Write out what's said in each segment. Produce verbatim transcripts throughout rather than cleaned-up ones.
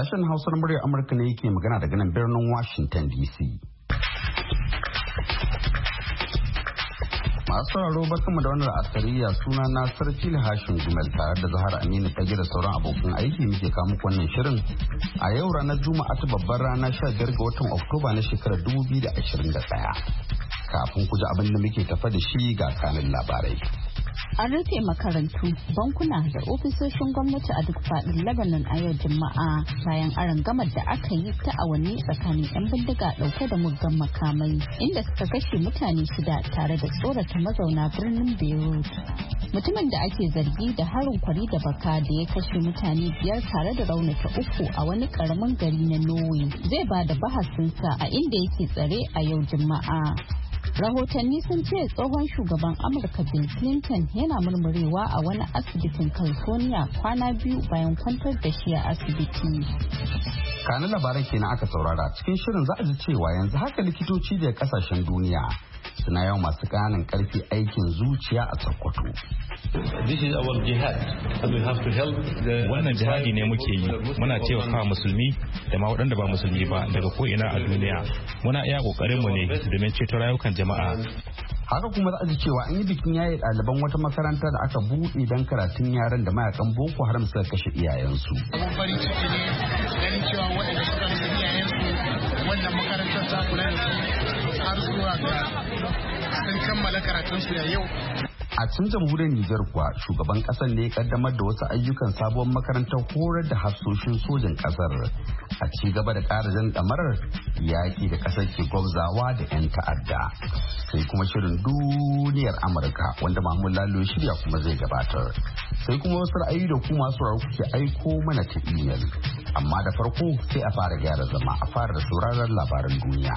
Sashen Hausa na muryar Amurka ne yake magana daga nan birnin Washington D C. Masu sauraro barkanmu da wannan asariya suna na Sarki Hashin Gumel tare da Zahar Aminu Fage da sauran abokan aiki muke kawo muku wannan shirin a yau ranar Juma'a ta babbar rana sha biyar ga watan Oktoba na shekarar dubu biyu da ashirin da ɗaya. Kafin ku ji abin da muke tafa da shi ga kanin labarai. An rufe makarantu, bankuna da ofisoshin gwamnati a duk faɗin Lebanon a yau Juma'a bayan arangamar da aka yi ta awanni tsakanin 'yan bindiga ɗauke da muggan makamai inda suka kashe mutane shida tare da tsorata mazauna birnin Beirut. Mutumin da ake zargi da harin kwari da baka da ya kashe mutane biyar tare da raunata uku a wani ƙaramin gari na Norway zai ba da bahasinsa a inda yake tsare a yau Juma'a. Rahotanni sun ce tsohon shugaban Amurka Bill Clinton yana murmurewa a wani asibitin California kwana biyu bayan kwantar da shi a asibiti. Kanin labaran kenan aka saurara cikin shirin za a ji cewa yanzu haka likitoci da kasashen duniya suna yawan masu ƙananan ƙarfi aikin zuciya a Sokoto. Wannan jihadi ne muke yi, muna taimakawa musulmi da ma waɗanda ba musulmi ba daga ko'ina a duniya. Muna iya ƙoƙarinmu ne domin ceto rayukan jama'a. Haka kuma za a ji cewa an yi bikin yaye ɗaliban wata makaranta da aka buɗe don karatun yaran da mayakan Boko Haram suka kashe iyayensu. Abun farin ciki ne ganin cewa waɗanda suka rasa iyayensu wannan makarantar ta kula da su har zuwa ga sun kammala karatunsu da yau. A cikin jamhuriyar Nijar kuwa shugaban kasar ne ya kaddamar da wasu ayyukan sabuwar makarantar horar da hafsoshin sojan kasar a ci gaba da ƙara jan ɗamarar yaƙi da kasar ke gwabzawa da 'yan ta'adda. Sai kuma shirin duniyar Amurka wanda Mahmud Lalo shirya kuma zai gabatar. Sai kuma wasu ra'ayi da kuma masu kuke aiko mana ta imel. Amma da farko sai a fara gyara zama a fara da sauraron labaran duniya.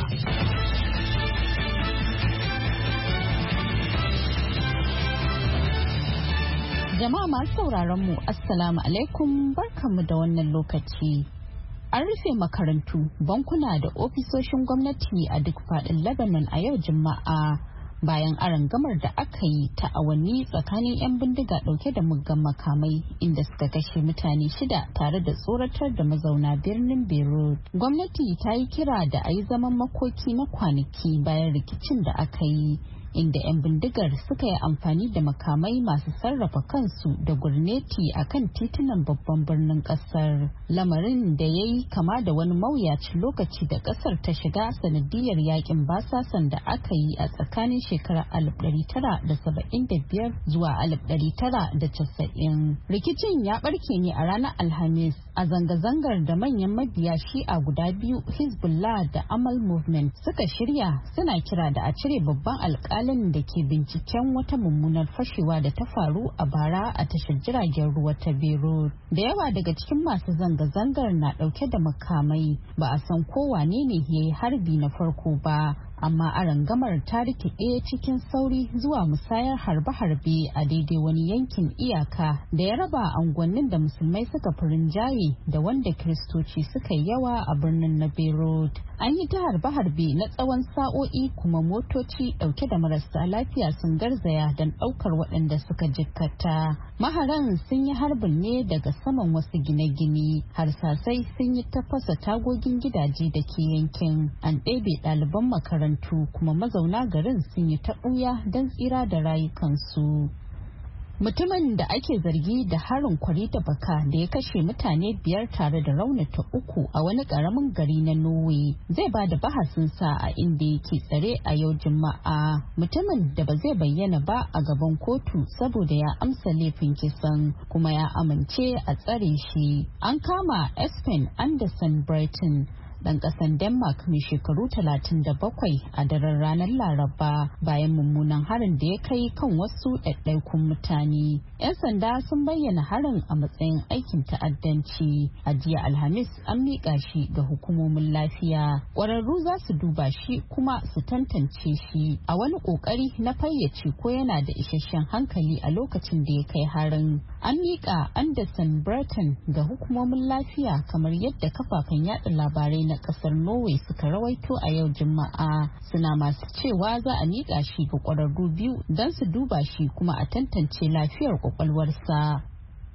Jama'a masu sauraron mu Assalamu alaikum barkanmu da wannan lokaci. An rufe makarantu, bankuna da ofisoshin gwamnati a duk faɗin Lebanon a yau Juma'a bayan arangamar da aka yi ta awanni tsakanin 'yan bindiga ɗauke da muggan makamai inda suka kashe mutane shida tare da tsoratar da mazauna birnin Beirut. Gwamnati ta yi kira da a yi zaman makoki na kwanaki bayan rikicin da aka yi. Inda 'yan bindigar suka yi amfani da makamai masu sarrafa kansu da gurneti a kan titunan babban birnin kasar. Lamarin da ya yi kama da wani mawuyacin lokaci da kasar ta shiga sanadiyar yakin basasan da aka yi a tsakanin shekarar alif ɗari tara da saba'in da biyar zuwa alif ɗari tara da casa'in. Rikicin ya barke ne a ranar Alhamis a zanga-zangar da manyan mabiya shi'a guda biyu Hezbollah da Amal Movement suka shirya suna kira da a cire babban alƙali da ke binciken wata mummunar fashewa da ta faru a bara a tashar jiragen ruwa ta Beirut. Da yawa daga cikin masu zanga-zangar na dauke da makamai, ba a san ko wane ne ya yi harbi na farko ba. Amma arangamar ta rikide cikin sauri zuwa musayar harbe-harbe a daidai wani yankin iyaka da ya raba unguwannin da musulmai suka fi rinjaye da wanda kiristoci suka yi yawa a birnin na Beirut. An yi ta harbe-harbe na tsawon sa'o'i kuma motoci dauke da marasa lafiya sun garzaya don daukar waɗanda suka jikkata. Maharan sun yi harbin ne daga saman wasu gine-gine. Harsasai sun yi ta fasa tagogin gidaje da ke yankin. An ɗebe ɗaliban makarantu kuma mazauna garin sun yi ta ɓuya don tsira da rayukansu. Mutumin da ake zargi da harin kwari da baka da ya kashe mutane biyar tare da raunata uku a wani ƙaramin gari na Norway zai ba da bahasinsa a inda yake tsare a yau Juma'a. Mutumin da ba zai bayyana ba a gaban kotu saboda ya amsa laifin kisan kuma ya amince a tsare shi. An kama Espen Anderson Brighton dan kasan Denmark mai shekaru talatin da bakwai a daren ranar Laraba bayan mummunan harin da ya kai kan wasu ɗaiɗaikun mutane. 'Yan sanda sun bayyana harin a matsayin aikin ta'addanci. A jiya Alhamis an miƙa shi ga hukumomin lafiya. Ƙwararru za su duba shi kuma su tantance shi a wani ƙoƙari na fayyace ko yana da isasshen hankali a lokacin da ya kai harin. An miƙa Anderson Breton ga hukumomin lafiya kamar yadda kafafen yaɗa labarai na kasar Norway suka rawaito a yau Juma'a, suna masu cewa za a miƙa shi ga ƙwararru biyu don su duba shi kuma a tantance lafiyar kwakwalwarsa.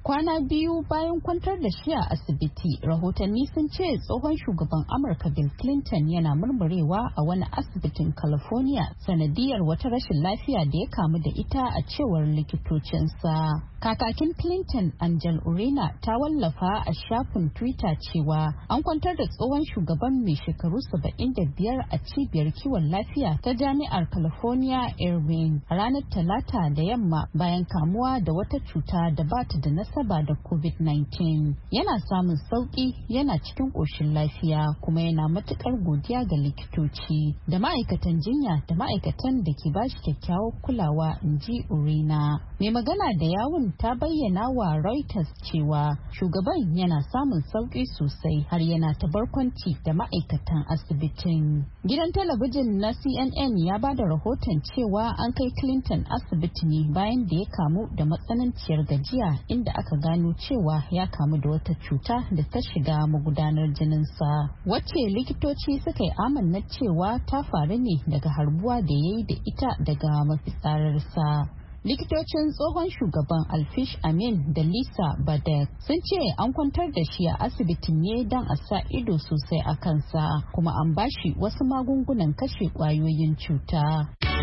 Kwana biyu bayan kwantar da shi a asibiti, rahotanni sun ce tsohon shugaban Amurka Bill Clinton yana murmurewa a wani asibitin California sanadiyar wata rashin lafiya da ya kamu da ita a cewar likitocinsa. Kakakin Clinton, Angel Urena, ta wallafa a shafin Twitter cewa an kwantar da tsohon shugaban mai shekaru saba'in da biyar a cibiyar kiwon lafiya ta Jami'ar California Irvine a ranar Talata da yamma bayan kamuwa da wata cuta da ba ta da nasaba da covid nineteen. Yana samun sauki, yana cikin ƙoshin lafiya, kuma yana matukar godiya ga likitoci da ma'aikatan jinya da ma'aikatan da ke bashi kyakkyawar kulawa, in ji Urena. Mai magana da yawun ta bayyana wa Reuters cewa shugaban yana samun sauki sosai har yana ta barkwanci da ma'aikatan asibitin. Gidan talabijin na C N N ya ba da rahoton cewa an kai Clinton asibiti ne bayan da ya kamu da matsananciyar gajiya, inda aka gano cewa ya kamu da wata cuta da ta shiga magudanar jininsa, wacce likitoci suka yi amanna cewa ta faru ne daga harbuwa da ya yi da ita daga mafitsararsa. Likitocin tsohon shugaban Alfish Amin da Lisa Badek sun ce an kwantar da shi a asibitin ne don a sa ido sosai a kansa, kuma an bashi wasu magungunan kashe kwayoyin cuta.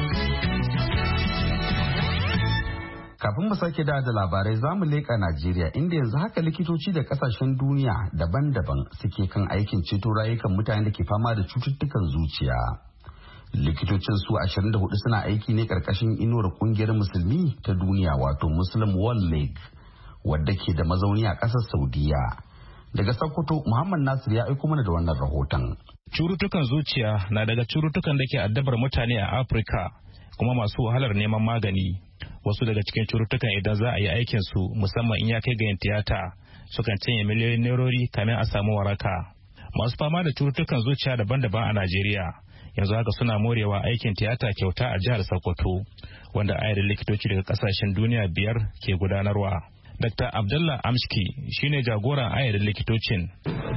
Kafin mu sake da labarai za mu leƙa Najeriya, inda yanzu haka likitoci da kasashen duniya daban-daban suke kan aikin ceto rayukan mutane da ke fama da cututtukan zuciya. Likitocin su ashirin da hudu suna aiki ne karkashin inuwar kungiyar musulmi ta duniya, wato Muslim World League, wadda ke da mazauni a ƙasar Saudiya. Daga Sokoto, Muhammad Nasir ya aiko mana da wannan rahoton. Cututtukan zuciya na daga cututtukan da ke addabar mutane a Afirka, kuma masu wahalar neman magani. Wasu daga cikin cututtukan idan za a yi aikin su, musamman in ya kai ga yin tiyata, sukan cinye miliyoyin nerori kamin a samu waraka. Masu fama da cututtukan zuciya daban-daban a Najeriya yanzu haka suna morewa aikin tiyata kyauta a jihar Sokoto, wanda ayarin likitoci daga kasashen duniya biyar ke gudanarwa. Doctor Abdullah Amshki shine jagoran ayarin likitocin.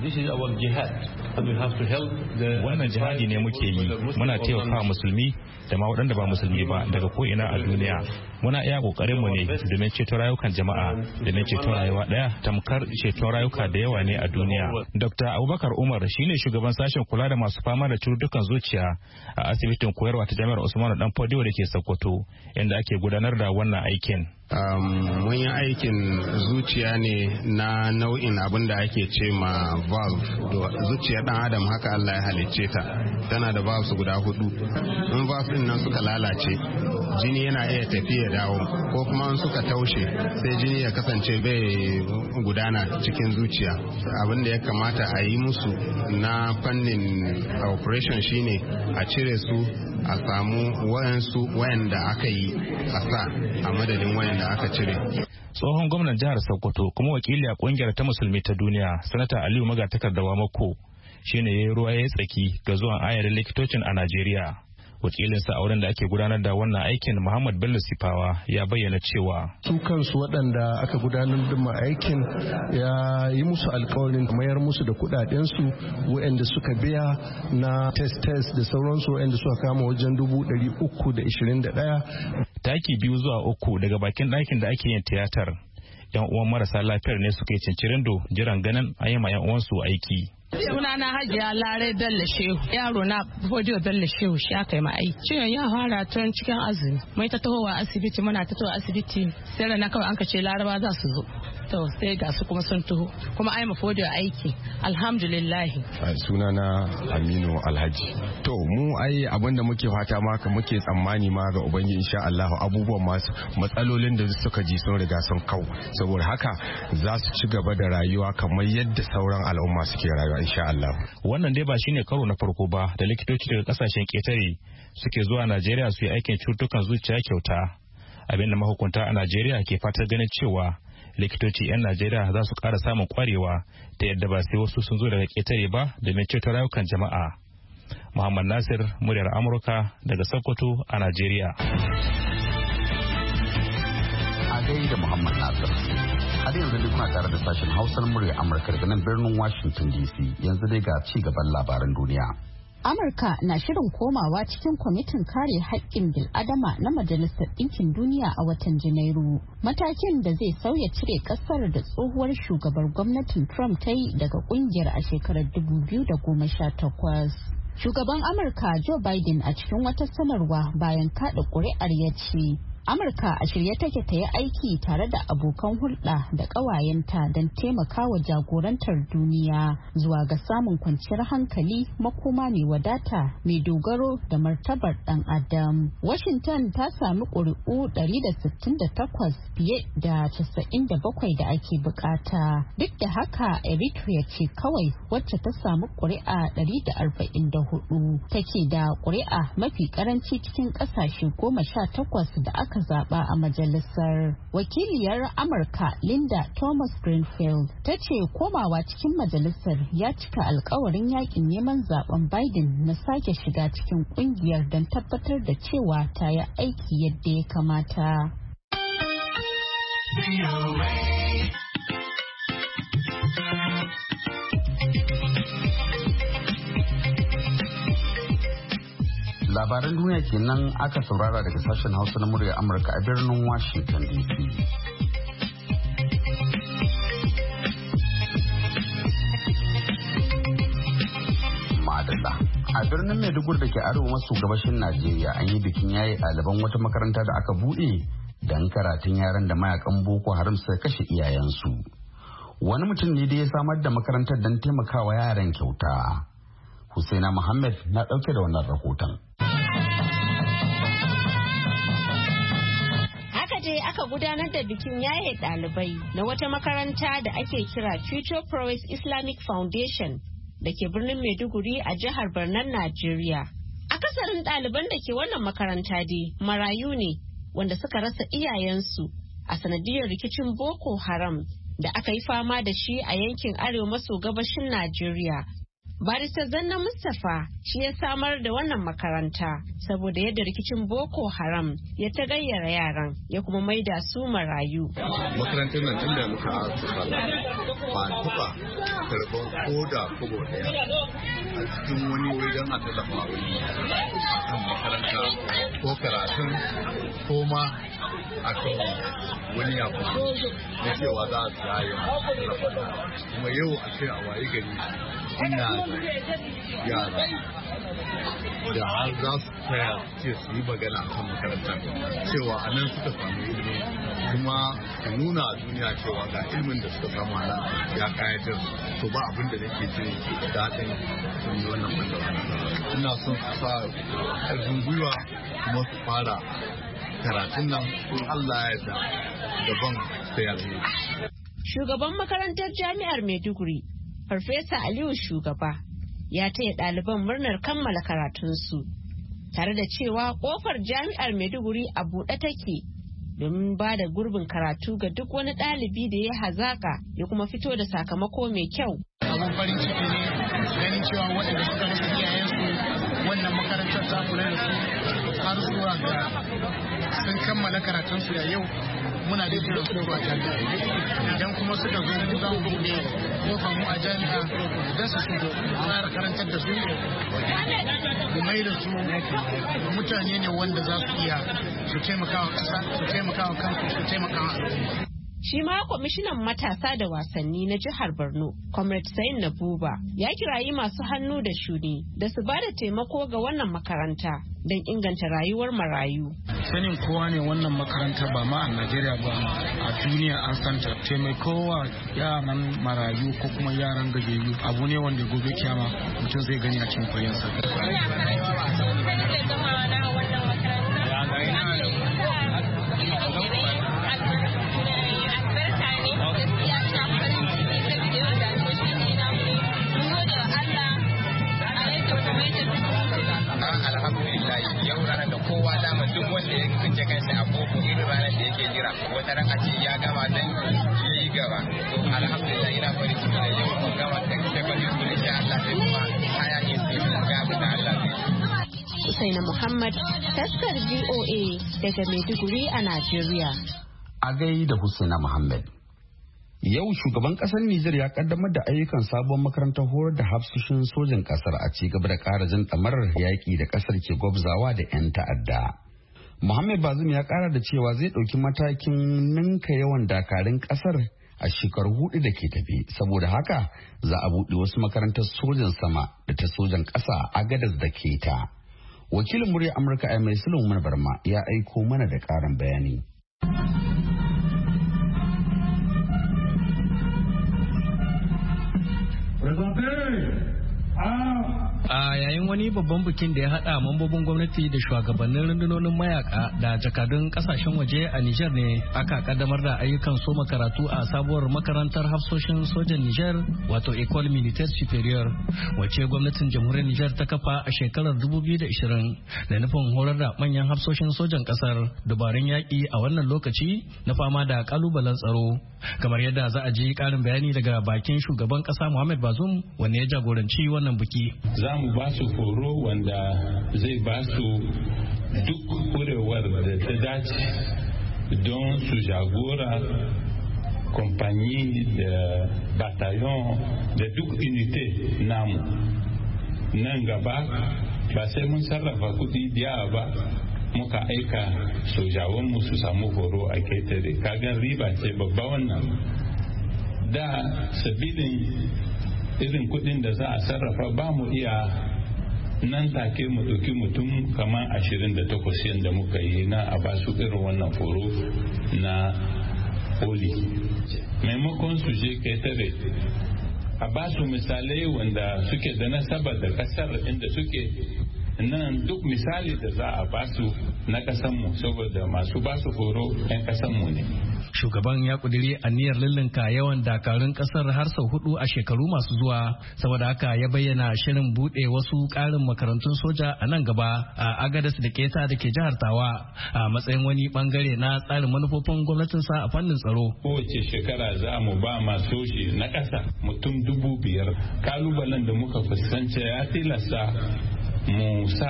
Wannan jihadi ne muke yi, muna taimakawa musulmi da ma waɗanda ba musulmi ba daga ko'ina a duniya. Muna iya ƙoƙarin mu ne domin ceto rayukan jama'a, domin ceto rayuwa ɗaya tamkar ceton rayuka da yawa ne a duniya. Doctor Abubakar Umar shine shugaban sashen kula da masu fama da cututtukan zuciya a asibitin koyarwa ta Jami'ar Usmanu Danfodiyo da ke Sokoto, inda ake gudanar da wannan aikin. Um, mun yi aikin zuciya ne na nau'in abin da ake ce ma valve. Zuciyar dan adam haka Allah ya halicce ta, tana da valves guda hudu. In valves din nan suka lalace, jini yana iya tafiya dawo, ko kuma in suka taushe sai jini ya kasance bai gudana cikin zuciya. Abin da ya kamata a yi musu na fannin operation shine a cire su, a samu wayansu wayanda aka yi a sa a madadin wayan da aka cire. Tsohon gwamnan jihar Sokoto kuma wakili a kungiyar ta musulmi ta duniya, Sanata Aliyu Magatakardawa Mako, shine yayi ruwa ya tsaki ga zuwan ayarin likitocin a Najeriya. Wakilinsa a wurin da ake gudanar da wannan aikin, Muhammad Bello Sifawa, ya bayyana cewa su kansu waɗanda aka gudanar da aikin ya yi musu alkawarin mayar musu da kuɗaɗensu waɗanda suka biya na test test da sauransu, waɗanda suka kama wajen dubu ɗari uku da ishirin da ɗaya. Taki biyu zuwa uku daga bakin ɗakin da ake yin tiyatar, yan uwan marasa lafiyar ne suka yi cincirindo jiran ganin an yi ma yan uwansu aiki. Sunana Hajiya Larai Bello Shehu, yaro na Fodiyo Bello Shehu shi aka yi ma aiki. Ciwon ya fara tun cikin azumi. Mai ta tahowa asibiti, muna ta tahowa asibiti, sai na kawai an ka ce Laraba za su zo. To sai ga su kuma sun taho, kuma ai ma Fodiyo aiki. Alhamdulillah. Sunana Aminu Alhaji. To mu ai abinda muke fata ma ka muke tsammani ma ga Ubangiji insha Allah abubuwan masu matsalolin da suka ji sun riga sun kau. Saboda haka za su ci gaba da rayuwa kamar yadda sauran al'umma suke rayuwa insha Allah. Wannan dai ba shine karo na farko ba da likitoci daga kasashen ketare suke zuwa Najeriya su yi aikin cututtukan zuciya kyauta. Abin da mahukunta a Najeriya ke fatar ganin cewa likitoci 'yan Najeriya za su ƙara samun kwarewa ta yadda ba sai wasu sun zo daga ketare ba domin ceto rayukan jama'a. Muhammad Nasir, muryar Amurka daga Sokoto a Najeriya. A gaida Muhammad Nasir. Har yanzu duk kuna tare da sashen Hausar murya Amurka daga nan birnin Washington D C. Yanzu dai ga ci gaban labaran duniya. Amurka na shirin komawa cikin kwamitin kare haƙƙin bil'adama na Majalisar Ɗinkin Duniya a watan Janairu. Matakin da zai sauya cire ƙasar da tsohuwar shugabar gwamnatin Trump ta yi daga ƙungiyar a shekarar dubu biyu da goma sha takwas. Shugaban Amurka Joe Biden a cikin wata sanarwa bayan kaɗa ƙuri'ar ya ce, Amurka a shirye take ta yi aiki tare da abokan hulɗa da ƙawayenta don taimakawa jagorantar duniya zuwa ga samun kwanciyar hankali, makoma mai wadata, mai dogaro da martabar ɗan adam. Washington ta sami ƙuri'u ɗari da sittin da takwas fiye da casa'in da bakwai da ake bukata. Duk da haka Eritrea ce kawai wacce ta samu ƙuri'a ɗari da arba'in da hudu, take da ƙuri'a mafi ƙaranci cikin ƙasashe goma sha takwas da aka zaba a majalisar. Wakiliyar Amurka Linda Thomas Greenfield ta ce komawa cikin majalisar ya cika alkawarin yakin neman zaben Biden na sake shiga cikin kungiyar don tabbatar da cewa ta yi aiki yadda ya kamata. Labaran duniya kenan aka saurara daga sashen Hausa na murya Amurka a birnin Washington D C. Madalla. A birnin Maiduguri da ke arewa maso gabashin Najeriya an yi bikin yaye ɗaliban wata makaranta da aka buɗe don karatun yaran da mayakan Boko Haram suka kashe iyayensu. Wani mutum ne da ya samar da makarantar don taimakawa yaran kyauta. Husaina Muhammad na ɗauke da wannan rahoton. Haka dai aka gudanar da bikin yaye ɗalibai na wata makaranta da ake kira Future Prowess Islamic Foundation da ke birnin Maiduguri a jihar Barnan, Najeriya. Akasarin ɗaliban da ke wannan makaranta dai marayu ne wanda suka rasa iyayensu a sanadiyar rikicin Boko Haram da aka yi fama da shi a yankin arewa maso gabashin Najeriya. Barista Zanna Mustapha shi ya samar da wannan makaranta saboda yadda rikicin Boko Haram ya ta gayyara yaran ya kuma maida su marayu. Makarantar nan tun da muka asusa ba tuba karɓar koda kobo ɗaya a cikin wani wuri don a tallafa wani a kan makaranta ko karatun ko ma a kan wani abu na cewa za a tsaye kuma yau a ce a waye gari ina yara da har za su tsaya ce su yi magana kan makaranta cewa a nan suka samu ilimi kuma su nuna a duniya cewa ga ilimin da suka samu nan ya kayatar to ba abin da nake jin daɗin sun yi wannan bangaren ina son su sa ƙarfin gwiwa kuma su fara karatun nan in Allah ya yarda gaban sayar. Shugaban makarantar jami'ar Maiduguri Farfesa Aliyu Shugaba ya taya ɗaliban murnar kammala karatunsu tare da cewa ƙofar jami'ar Maiduguri a buɗe take domin ba da gurbin karatu ga duk wani ɗalibi da ya hazaƙa ya kuma fito da sakamako mai kyau. Abun farin ciki ne ganin cewa waɗanda suka rasa iyayensu wannan makarantar ta kula da su har zuwa ga sun kammala karatunsu da yau muna da jiran su a jami'a idan kuma suka zo mu za mu buɗe kofar mu a jami'a don su shigo fara karantar da su mu mai da su mutane ne wanda za su iya su taimaka wa ƙasa su taimaka wa kansu su taimaka wa al'umma. Shi ma kwamishinan matasa da wasanni na jihar Borno, Comrade Sain Nabuba, ya kirayi masu hannu da shuni da su bada taimako ga wannan makaranta don inganta rayuwar marayu. Sanin kowa ne wannan makaranta ba ma a Najeriya ba a duniya an santa. Taimakowa yaran marayu ko kuma yaran gajiyayyu abu ne wanda gobe kyama mutum zai gani a cikin koyansa. Alhamdulillah yau ranar da kowa dama duk wanda ya kunce kansa a boko irin ranar da yake jira wata ran a ce ya gama dan ya yi gaba to alhamdulillah ina farin ciki da yau mun gama da secondary school insha Allah sai kuma haya ne sai mun ga abin da Allah zai Usaina Muhammad taskar V O A daga Maiduguri a Najeriya. A gai da Husaina Muhammad. Yau shugaban kasar Nijar ya kaddamar da ayyukan sabon makarantar horar da hafsoshin sojin kasar a ci gaba da ƙara jin ɗamarar yaƙi da kasar ke gwabzawa da 'yan ta'adda. Muhammad Bazum ya ƙara da cewa zai ɗauki matakin ninka yawan dakarun kasar a shekaru hudu da ke tafi. Saboda haka za a buɗe wasu makarantar sojan sama da ta sojan ƙasa a Agadez da Keta. Wakilin murya Amurka a mai Sulaiman Barma ya aiko mana da ƙarin bayani. A yayin wani babban bikin da ya hada mambobin gwamnati da shugabannin rundunonin mayaka da jakadun kasashen waje a Nijar ne aka kaddamar da ayyukan soma karatu a sabuwar makarantar hafsoshin sojan Nijar wato Ecole Militaire Supérieure wacce gwamnatin jamhuriyar Nijar ta kafa a shekarar dubu biyu da ishirin da nufin horar da manyan hafsoshin sojan kasar dabarun yaƙi a wannan lokaci na fama da kalubalen tsaro kamar yadda za a ji karin bayani daga bakin shugaban kasa Muhammad Bazoum wanda ya jagoranci wannan biki. Za mu ba su horo wanda zai ba su duk kurewar da ta dace don su jagora kompanyi da bataillon da duk unité namu. Nan gaba ba sai mun sarrafa kudi biya ba muka aika sojawanmu su samu horo a ketare kagan riba ce babba wannan. Da sabilin irin kudin da za a sarrafa ba mu iya nan take mu ɗauki mutum kamar ashirin da takwas yadda muka yi na a ba su irin wannan horo na poli maimakon su je ketare a ba su misalai wanda suke da nasaba da kasar inda suke nan duk misali da za a ba su na kasanmu saboda masu ba su horo 'yan kasanmu ne. Shugaban ya kudiri aniyar lullunka yawan dakarun kasar har sau hudu a shekaru masu zuwa saboda haka ya bayyana shirin bude wasu karin makarantun soja a nan gaba a Agadez da Keta da ke jihar Tawa a matsayin wani bangare na tsarin manufofin gwamnatinsa a fannin tsaro. Kowace shekara za mu ba ma soji na ƙasa mutum dubu biyar. Kalubalen da muka fuskanta ya tilasta mu sa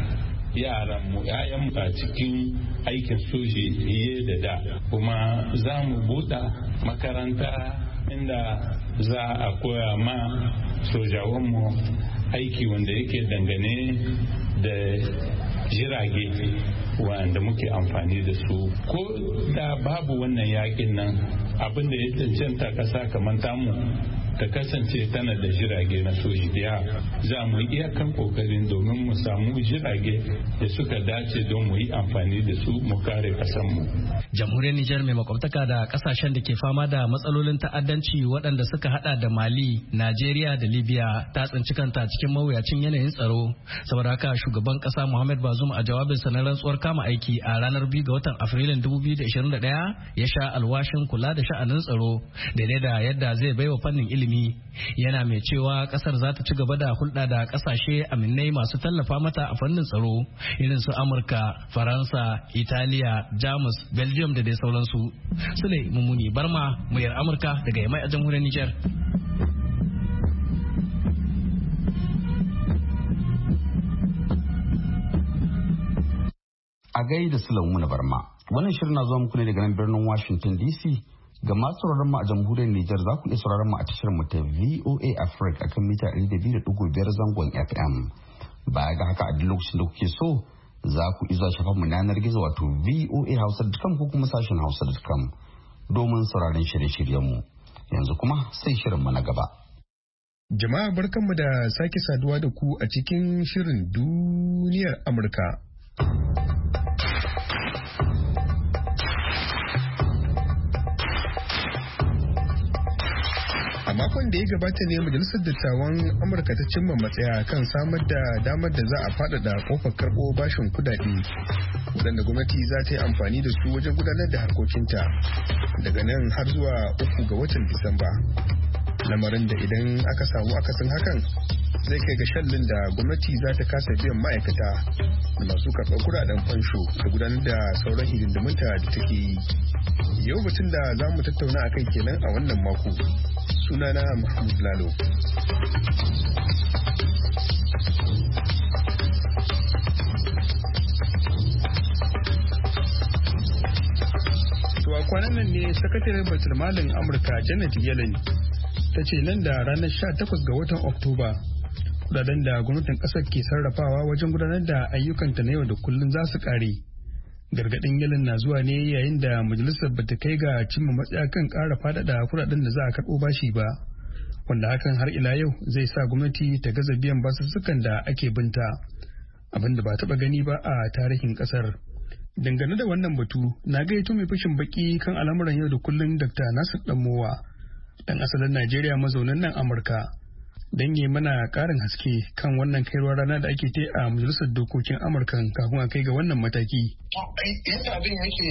yaran mu ƴaƴan a cikin aikin soji fiye da da kuma za mu buɗe makaranta inda za a koya ma sojawanmu aiki wanda yake dangane da jirage wanda muke amfani da su ko da babu wannan yakin nan abin da ya cancanta ƙasa kamar tamu ta kasance tana da jirage na soji biya za mu yi iyakan kokarin domin mu samu jirage da suka dace don mu yi amfani da su mu kare kasanmu. Jamhuriyar Nijar mai makwabtaka da kasashen da ke fama da matsalolin ta'addanci waɗanda suka hada da Mali, Najeriya da Libya ta tsinci kanta cikin mawuyacin yanayin tsaro. Saboda haka shugaban kasa Muhammad Bazoum a jawabinsa na rantsuwar kama aiki a ranar biyu ga watan Afrilun dubu biyu da ishirin da ɗaya ya sha alwashin kula da sha'anin tsaro daidai da yadda zai baiwa fannin ilimi yana mai cewa kasar za ta ci gaba da hulɗa da kasashe aminai masu tallafa mata a fannin tsaro irin su Amurka, Faransa, Italiya, Jamus, Belgium da dai sauransu. Sule Mummuni Barma, muryar Amurka daga Yamai a jamhuriyar Nijar. A gaida Sule Mummuni Barma, wannan shirin na zuwa muku ne daga nan birnin Washington D C. Ga masu sauraron mu a jamhuriyar Nijar za ku iya sauraron mu a tashar mu ta V O A Africa akan mita ɗari da biyu da ɗigo biyar zangon F M. Baya ga haka a duk lokacin da kuke so za ku iya zuwa shafan mu yanar gizo wato V O A Hausa dot com ko kuma sashen Hausa dot com domin sauraron shirye-shiryen mu. Yanzu kuma sai shirin mu na gaba. Jama'a barkanmu da sake saduwa da ku a cikin shirin duniyar Amurka. A makon da ya gabata ne majalisar dattawan Amurka ta cimma matsaya kan samar da damar da za a faɗaɗa kofar karɓo bashin kudade waɗanda gwamnati za ta yi amfani da su wajen gudanar da harkokinta daga nan har zuwa uku ga watan Disamba. Lamarin da idan aka samu akasin hakan zai kai ga shallin da gwamnati za ta kasa biyan ma'aikata da masu karɓar kuɗaɗen fansho da gudanar da sauran hidindimunta da take yi. Yau batun da za mu tattauna a kai kenan a wannan mako. Sunana Mahmud Lalo. To a kwanan nan ne sakataren baitul malin Amurka Janet Yellen ta ce nan da ranar sha takwas ga watan Oktoba kudaden da gwamnatin kasar ke sarrafawa wajen gudanar da ayyukanta na yau da kullum za su kare. Gargadin Yellen na zuwa ne yayin da majalisar bata kai ga cimma matsaya kan ƙara faɗaɗa kudaden da za a karɓo bashi ba, wanda hakan har ila yau zai sa gwamnati ta gaza biyan basussukan da ake binta, abin da ba taɓa gani ba a tarihin ƙasar. Dangane da wannan batu, na gaito mai fashin baki kan al'amuran yau da kullum Dokta Nasir Danmowa, dan asalin Najeriya mazaunin nan Amurka, don yi mana ƙarin haske kan wannan kairuwar rana da ake ta a majalisar dokokin Amurka kafin a kai ga wannan mataki. Yadda abin yake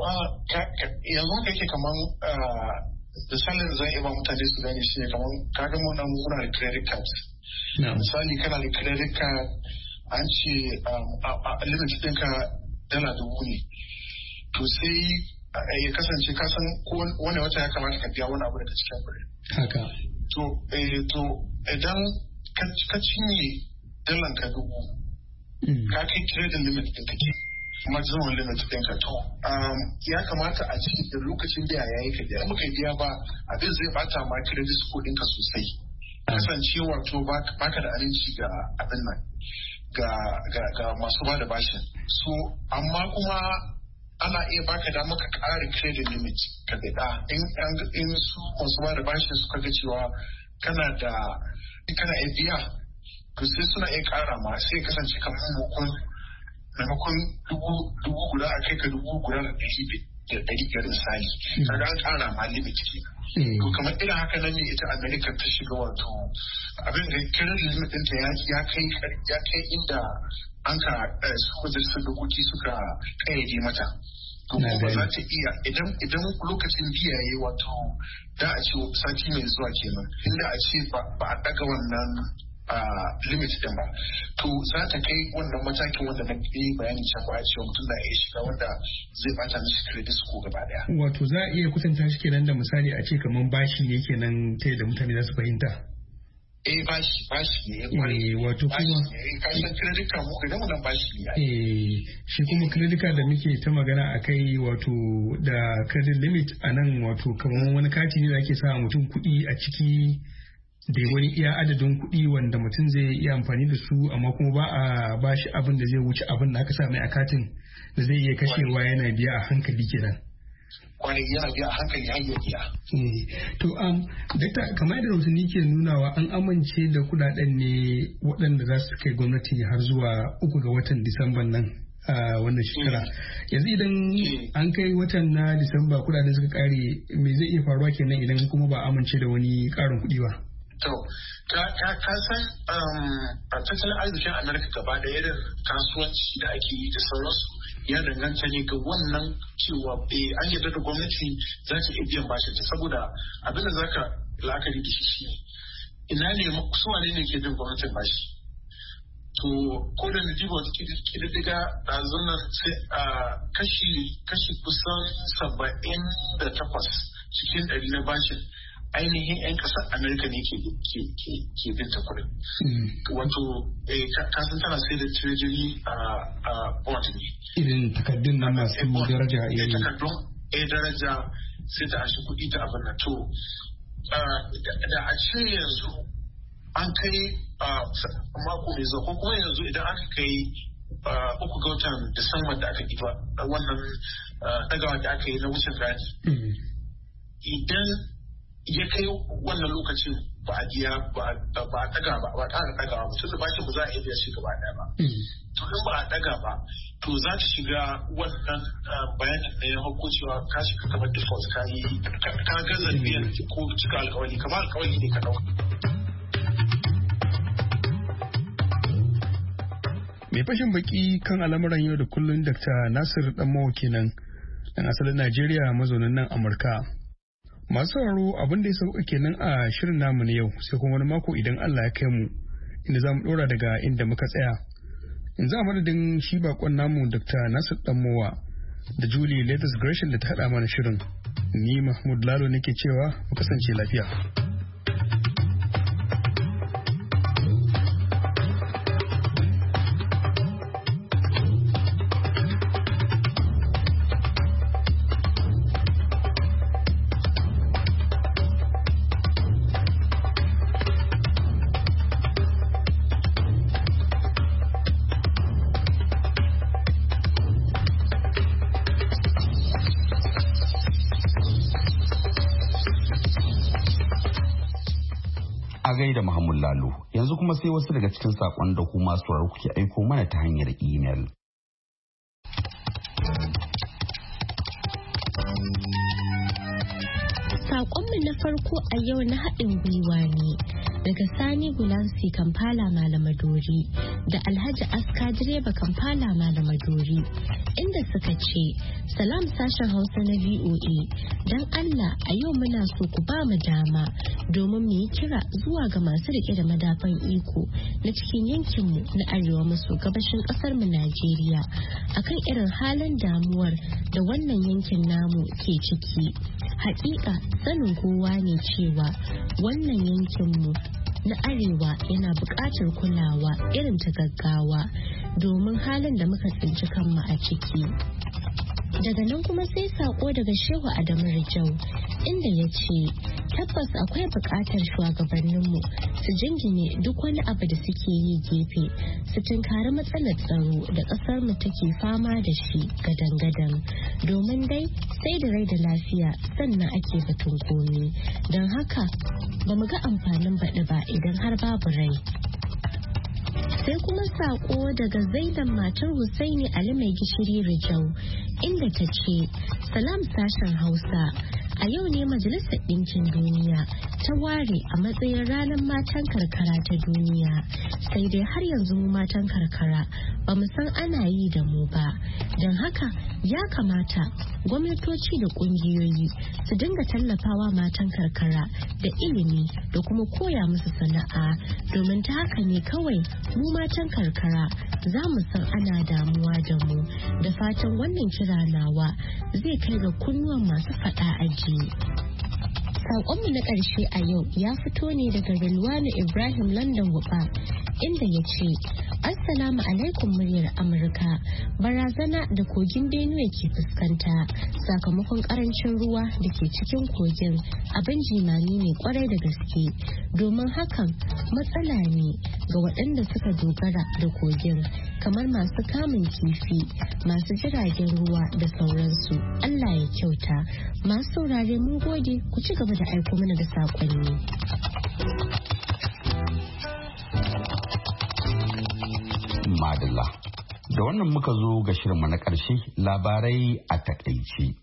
yanzu kake kaman misalin da zan iya ba mutane su gane shi ne kamar kaga mu nan muna da credit cards. Misali kana da credit card an ce a limit ɗinka dala dubu ne. To sai ya kasance ka san wani wata ya kamata ka biya wani abu daga cikin kuɗi. Haka. To to idan ka cinye dalan ka dubu ka kai credit limit ɗin kake. maximum limit ɗinka to ya kamata a ci da lokacin biya ya yi ka biya muka biya ba abin zai bata ma credit score ɗinka sosai kasancewa to baka da aminci ga abin nan ga masu ba da bashin so amma kuma ana iya baka da maka ƙara credit limit ka bida in su masu ba da bashin suka ga cewa kana da kana iya biya to sai suna iya ƙara ma sai kasance kamar maimakon maimakon dubu guda a kai ka dubu guda da ɗari da ɗari biyar misali kaga an ƙara ma limit kenan to kamar irin haka nan ne ita America ta shiga wato abin da credit limit ɗinta ya kai ya kai inda an ka su majalisar dokoki suka kayyade mata kuma ba za ta iya idan idan lokacin biya yayi wato da a ce sati mai zuwa kenan inda a ce ba a daga wannan a limit din ba to za ta kai wannan matakin wanda na yi bayani can ba a cewa mutum na iya shiga wanda zai bata mishi credit score gaba daya wato za a iya kusanta shi kenan da misali a ce kamar bashi ne kenan ta yadda mutane za su fahimta eh bashi bashi ne ya kware wato kuma kashin credit card muka da wannan bashi ne eh shi kuma credit card da muke ta magana akai wato da credit limit anan wato kamar wani kati ne da ake sa mutum kuɗi a ciki da wani iya adadin kuɗi wanda mutum zai iya amfani da su amma kuma ba a ba shi abin da zai wuce abin da aka sa mai a katin da zai iya kashewa yana biya a hankali kenan. Wani yana biya a hankali har ya biya. To um, dakta kamar da rahotanni ke nunawa an amince da kuɗaɗen ne waɗanda za su kai gwamnati har zuwa uku ga watan Disamban nan. a wannan shekara yanzu idan an kai watan na Disamba kuɗaɗen suka kare me zai iya faruwa kenan idan kuma ba amince da wani ƙarin kuɗi ba. To, ka san a tattalin arzikin Amerika gaba da irin kasuwanci da ake yi da sauransu ya danganta ne ga wannan cewa an yarda da gwamnati za ta iya biyan bashi ta saboda abin da za ka la'akari da shi shi ina ne su wane ne ke bin gwamnatin bashi. To, ko da Nijiba wata kididdiga a zunan sai a kashi kusan saba'in da takwas cikin ɗari na bashin ainihin 'yan ƙasar Amerika ne ke binta kuɗin. Wato, kasan tana sai da treasury a bond ne. Irin takardun nan masu daraja a yi. Takardun a daraja sai ta ashe kuɗi ta abin nan. To, da a ce yanzu an kai mako mai zuwa ko kuma yanzu idan aka kai uku ga watan Disamba da aka yi wannan ɗagawa da aka yi na wucin gadi. Idan ya kai wannan lokacin ba a biya ba a daga ba ba a ƙara daga ba tun da bashin ba za a iya biya shi gaba ɗaya ba. To in ba a daga ba to za ta shiga wannan bayanin da ya hauko cewa ka shiga kamar default ka yi ka gaza biyan ko cika alƙawari kamar alƙawari ne ka ɗauka. Mai fashin baki kan al'amuran yau da kullum Dakta Nasir Danmowa kenan dan asalin Najeriya mazaunin nan Amurka. Masu sauraro abin da ya sauka kenan a shirin namu na yau sai kuma wani mako idan Allah ya kai mu inda za mu ɗora daga inda muka tsaya. In za a madadin shi bakon namu Dakta Nasir Danmowa da Julie Leathers Gresham da ta haɗa mana shirin. Ni Mahmud Lalo nake cewa mu kasance lafiya. gaida Muhammad Lalo. Yanzu kuma sai wasu daga cikin sakon da kuma sauraro kuke aiko mana ta hanyar email. Sakonmu na farko a yau na haɗin gwiwa ne daga Sani Gulansi Kampala Malamadori da Alhaji Aska Direba Kampala Malamadori inda suka ce salam sashen Hausa na V O A don Allah a yau muna so ku ba mu dama domin mu yi kira zuwa ga masu rike da madafan iko na cikin yankinmu na arewa maso gabashin ƙasar mu Najeriya akan irin halin damuwar da wannan yankin namu ke ciki. Hakika sanin kowa ne cewa wannan yankinmu na arewa yana buƙatar kulawa irin ta gaggawa domin halin da muka tsinci kanmu a ciki. Daga nan kuma sai sako daga Shehu Adamu Rijau inda ya ce tabbas akwai buƙatar shugabanninmu su jingine duk wani abu da suke yi gefe su tunkari matsalar tsaro da ƙasar mu take fama da shi gadan-gadan domin dai sai da rai da lafiya sannan ake batun komi don haka ba mu ga amfanin baɗi ba idan har babu rai. Sai kuma sako daga Zaidan matar Husaini Ali mai gishiri Rijau inda ta ce salam sashen Hausa a yau ne Majalisar Ɗinkin Duniya ta ware a matsayin ranar matan karkara ta duniya sai dai har yanzu mu matan karkara ba mu san ana yi da mu ba don haka ya kamata gwamnatoci da ƙungiyoyi su dinga tallafawa matan karkara da ilimi da kuma koya musu sana'a domin ta haka ne kawai mu matan karkara za mu san ana damuwa da mu da fatan wannan kira nawa zai kai ga kunnuwan masu faɗa aji. Saƙonmu na ƙarshe a yau ya fito ne daga Rilwani Ibrahim London Wuba inda ya ce Assalamu alaikum muryar Amurka. Barazana da kogin Benue ke fuskanta sakamakon karancin ruwa da ke cikin kogin abin jimami ne kwarai da gaske domin hakan matsala ne ga waɗanda suka dogara da kogin kamar masu kamun kifi, masu jiragen ruwa da sauransu. Allah ya kyauta. Masu saurare mun gode ku ci gaba da aiko mana da saƙonni. Madalla. Da wannan muka zo ga shirinmu na ƙarshe labarai a takaice.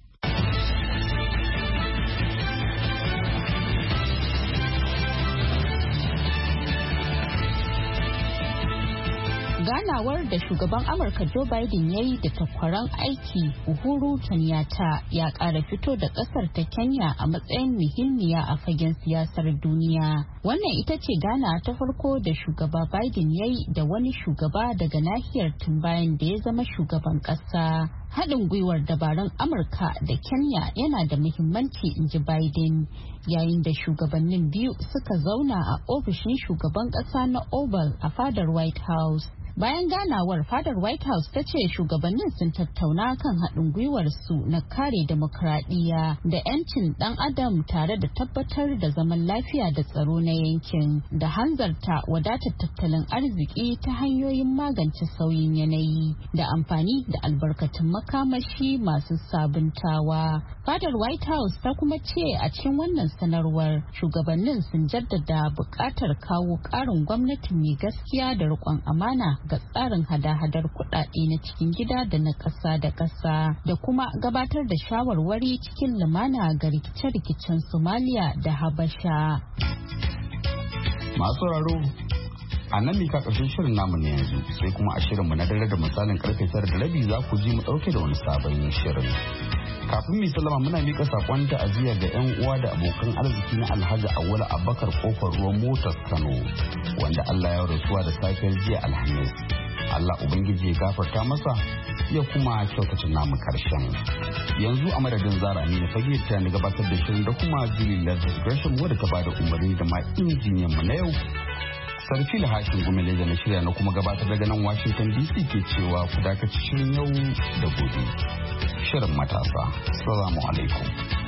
ganawar da shugaban amurka joe biden ya yi da takwaran aiki uhuru kenyatta ya ƙara fito da ƙasar ta kenya a matsayin muhimmiya a fagen siyasar duniya. Wannan ita ce gana ta farko da shugaba biden ya yi da wani shugaba daga nahiyar tun bayan da ya zama shugaban ƙasa. Haɗin gwiwar dabarun amurka da kenya yana da muhimmanci, in ji biden, yayin da shugabannin biyu suka zauna a ofishin shugaban ƙasa na oval a fadar white house. Bayan ganawar, fadar White House ta ce shugabannin sun tattauna kan haɗin gwiwar su na kare demokradiyya da 'yancin ɗan adam tare da tabbatar da zaman lafiya da tsaro na yankin da hanzarta wadatar tattalin arziki ta hanyoyin magance sauyin yanayi da amfani da albarkatun makamashi masu sabuntawa. Fadar White House ta kuma ce a cikin wannan sanarwar shugabannin sun jaddada buƙatar kawo ƙarin gwamnati mai gaskiya da riƙon amana ga tsarin hada-hadar kuɗaɗe na cikin gida da na ƙasa da ƙasa da kuma gabatar da shawarwari cikin lumana ga rikice-rikicen Somalia da Habasha. Masu sauraro a nan mika ƙarshen shirin namu ne yanzu, sai kuma a shirinmu na dare da misalin karfe tara da rabi za ku ji mu ɗauke da wani sabon shirin. Kafin mai sallama muna mika sakon ta'aziyya ga 'yan uwa da abokan arziki na Alhaji Awwal Abubakar kofar ruwan motar Kano wanda Allah ya rasuwa da safiyar jiya Alhamis. Allah Ubangiji ya gafarta masa ya kuma kyautata namu karshen. Yanzu a madadin Zara Aminu Fage ta ni gabatar da shirin da kuma Julie Lazarus Gresham wadda ta bada umarni da ma injiniyan mu na yau. Sarki da hashin gumele da na shirya na kuma gabatar daga nan Washington D C ke cewa ku dakaci shirin yau da gobe. Shirin matasa. Salamu alaikum.